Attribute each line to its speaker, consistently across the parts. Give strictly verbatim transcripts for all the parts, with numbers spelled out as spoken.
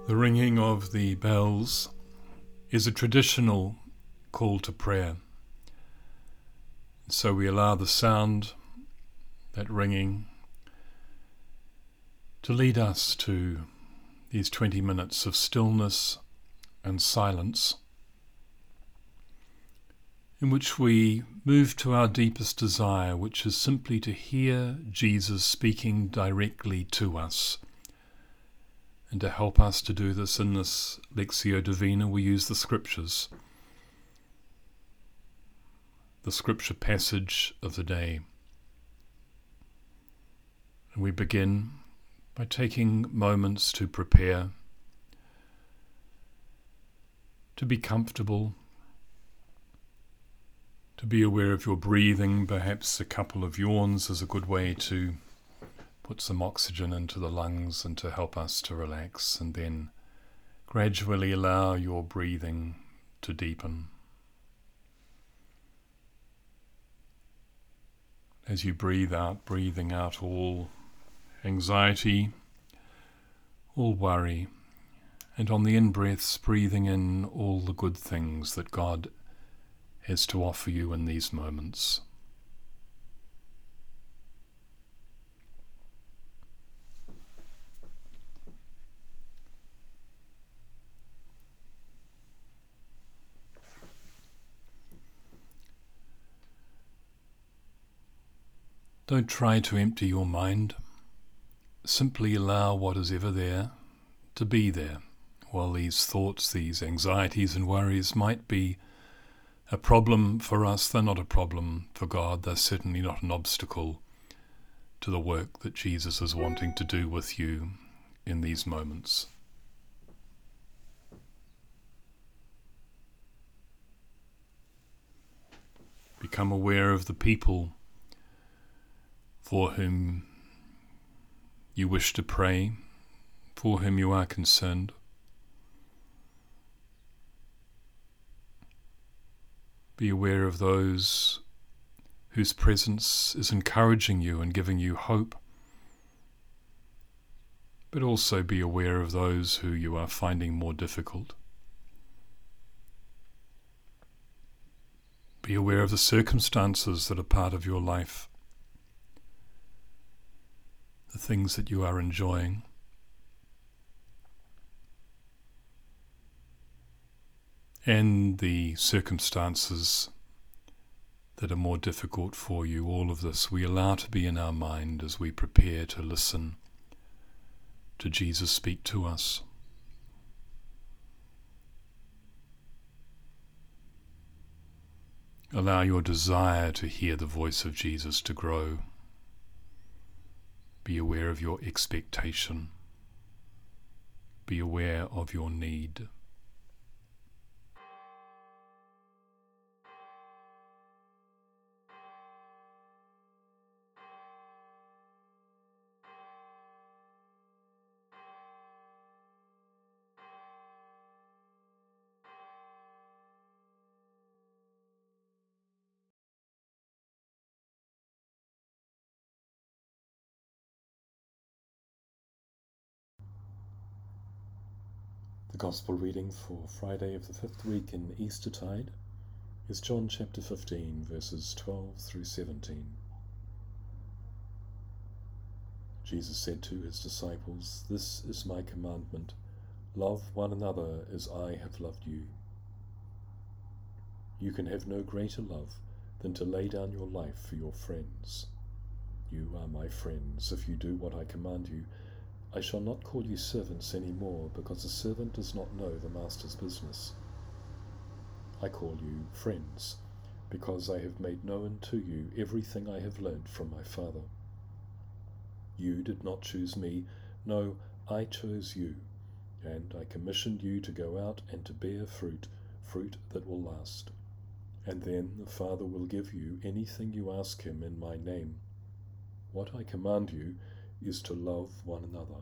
Speaker 1: The ringing of the bells is a traditional call to prayer. So we allow the sound, that ringing, to lead us to these twenty minutes of stillness and silence, in which we move to our deepest desire, which is simply to hear Jesus speaking directly to us. And to help us to do this in this Lectio Divina, we use the Scriptures, the Scripture passage of the day. And we begin by taking moments to prepare, to be comfortable, to be aware of your breathing. Perhaps a couple of yawns is a good way to put some oxygen into the lungs and to help us to relax, and then gradually allow your breathing to deepen. As you breathe out, breathing out all anxiety, all worry, and on the in-breaths, breathing in all the good things that God has to offer you in these moments. Don't try to empty your mind. Simply allow what is ever there to be there. While these thoughts, these anxieties and worries might be a problem for us, they're not a problem for God. They're certainly not an obstacle to the work that Jesus is wanting to do with you in these moments. Become aware of the people for whom you wish to pray, for whom you are concerned. Be aware of those whose presence is encouraging you and giving you hope, but also be aware of those who you are finding more difficult. Be aware of the circumstances that are part of your life, the things that you are enjoying. And the circumstances that are more difficult for you. All of this we allow to be in our mind as we prepare to listen to Jesus speak to us. Allow your desire to hear the voice of Jesus to grow. Be aware of your expectation. Be aware of your need. The Gospel reading for Friday of the fifth week in Eastertide is John chapter fifteen, verses twelve through seventeen. Jesus said to his disciples, "This is my commandment, love one another as I have loved you. You can have no greater love than to lay down your life for your friends. You are my friends if you do what I command you. I shall not call you servants any more, because a servant does not know the master's business. I call you friends, because I have made known to you everything I have learned from my Father. You did not choose me, no, I chose you, and I commissioned you to go out and to bear fruit, fruit that will last. And then the Father will give you anything you ask him in my name. What I command you is to love one another."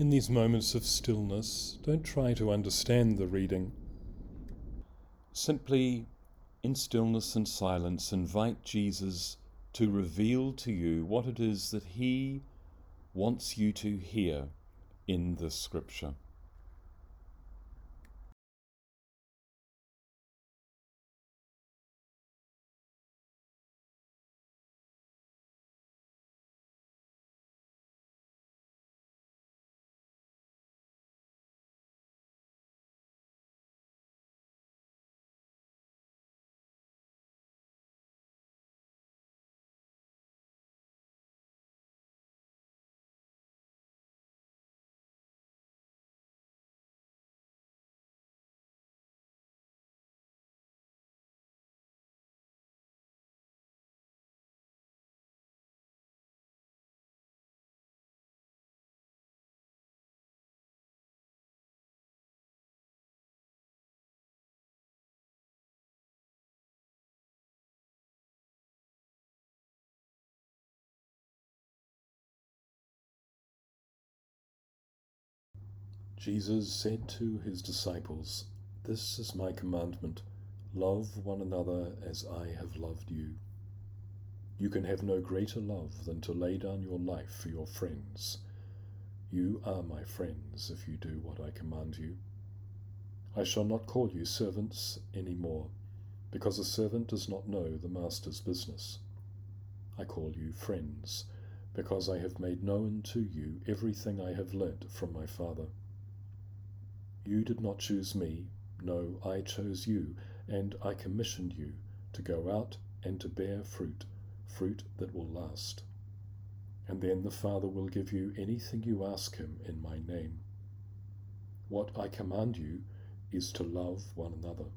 Speaker 1: In these moments of stillness, don't try to understand the reading. Simply, in stillness and silence, invite Jesus to reveal to you what it is that he wants you to hear in this scripture. Jesus said to his disciples, "This is my commandment, love one another as I have loved you. You can have no greater love than to lay down your life for your friends. You are my friends if you do what I command you. I shall not call you servants any more, because a servant does not know the master's business. I call you friends, because I have made known to you everything I have learnt from my Father. You did not choose me, no, I chose you, and I commissioned you to go out and to bear fruit, fruit that will last. And then the Father will give you anything you ask him in my name. What I command you is to love one another."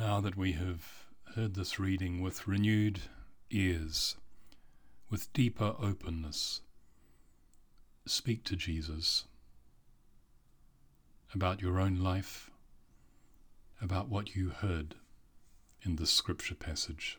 Speaker 2: Now that we have heard this reading with renewed ears, with deeper openness, speak to Jesus about your own life, about what you heard in this scripture passage.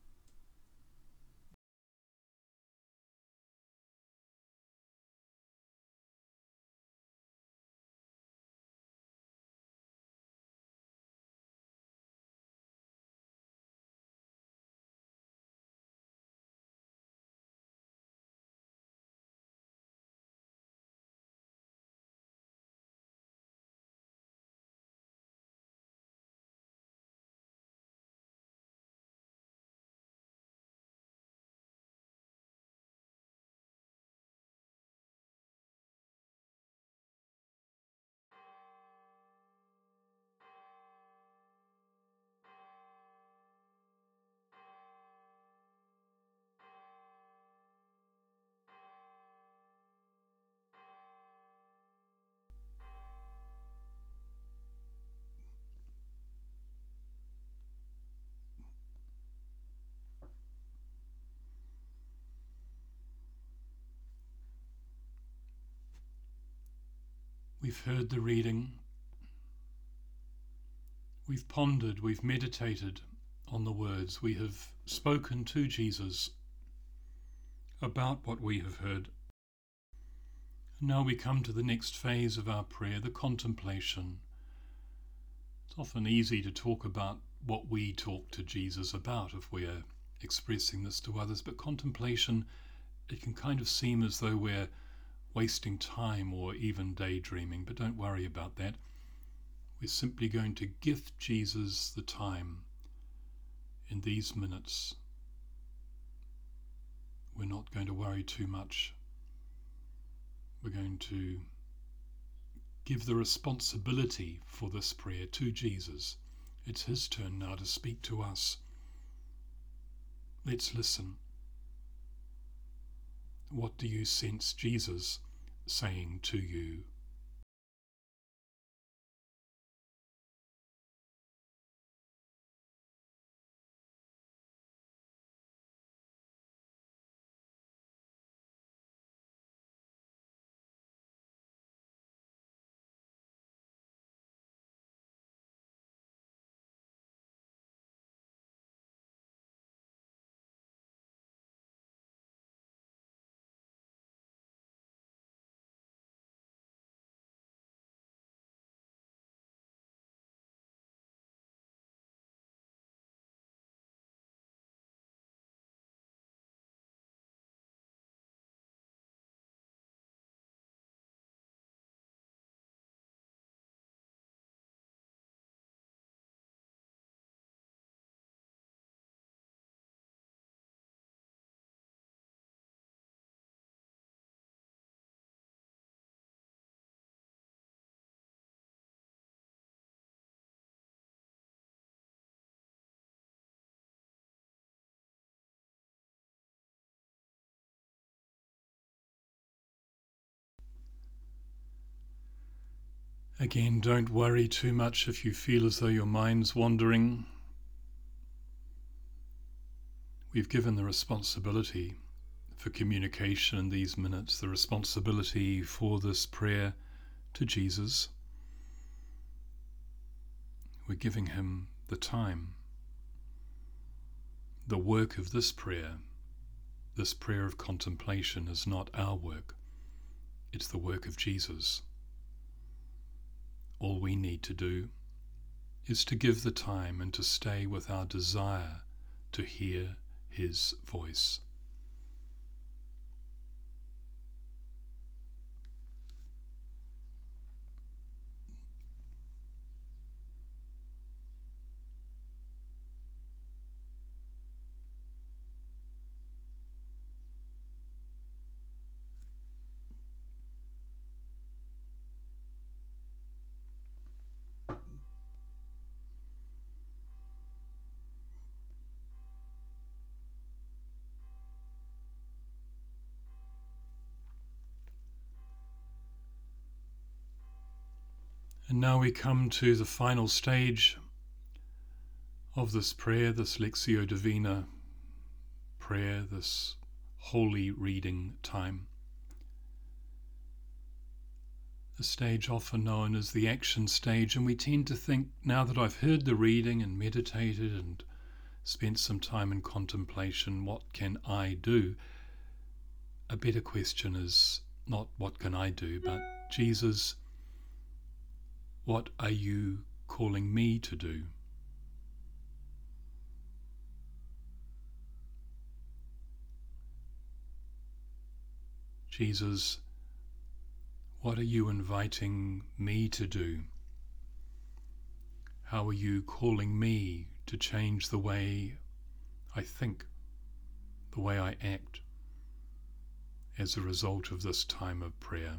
Speaker 2: We've heard the reading, we've pondered, we've meditated on the words, we have spoken to Jesus about what we have heard. And now we come to the next phase of our prayer, the contemplation. It's often easy to talk about what we talk to Jesus about if we're expressing this to others, but contemplation, it can kind of seem as though we're wasting time or even daydreaming, but don't worry about that. We're simply going to gift Jesus the time in these minutes. We're not going to worry too much. We're going to give the responsibility for this prayer to Jesus. It's his turn now to speak to us. Let's listen. What do you sense Jesus saying to you? Again, don't worry too much if you feel as though your mind's wandering. We've given the responsibility for communication in these minutes, the responsibility for this prayer to Jesus. We're giving him the time. The work of this prayer, this prayer of contemplation, is not our work. It's the work of Jesus. All we need to do is to give the time and to stay with our desire to hear his voice. And now we come to the final stage of this prayer, this Lectio Divina prayer, this holy reading time. The stage often known as the action stage, and we tend to think, now that I've heard the reading and meditated and spent some time in contemplation, what can I do? A better question is not what can I do, but Jesus, what are you calling me to do? Jesus, what are you inviting me to do? How are you calling me to change the way I think, the way I act, as a result of this time of prayer?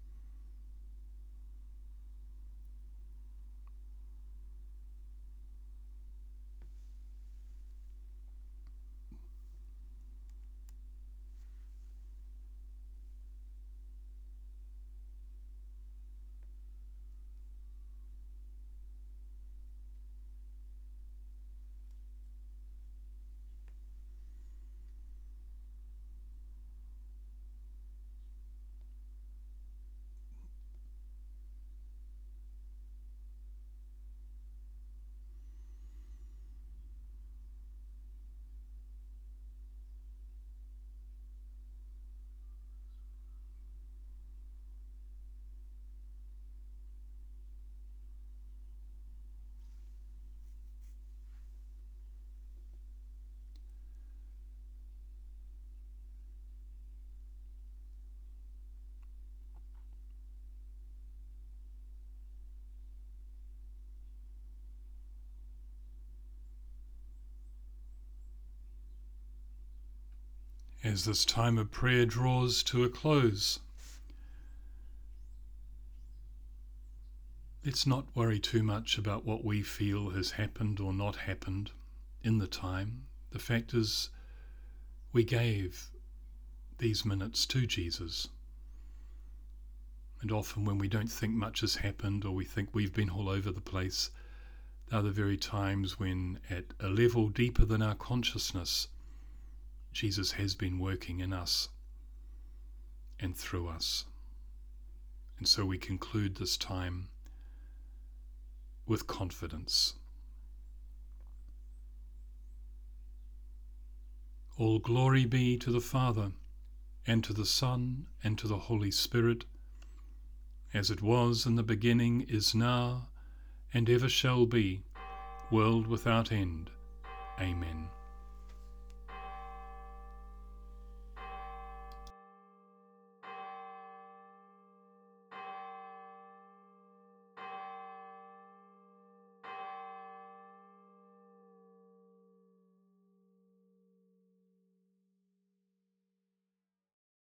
Speaker 2: As this time of prayer draws to a close, let's not worry too much about what we feel has happened or not happened in the time. The fact is, we gave these minutes to Jesus. And often when we don't think much has happened, or we think we've been all over the place, they're the very times when, at a level deeper than our consciousness, Jesus has been working in us and through us. And so we conclude this time with confidence. All glory be to the Father, and to the Son, and to the Holy Spirit, as it was in the beginning, is now, and ever shall be, world without end. Amen.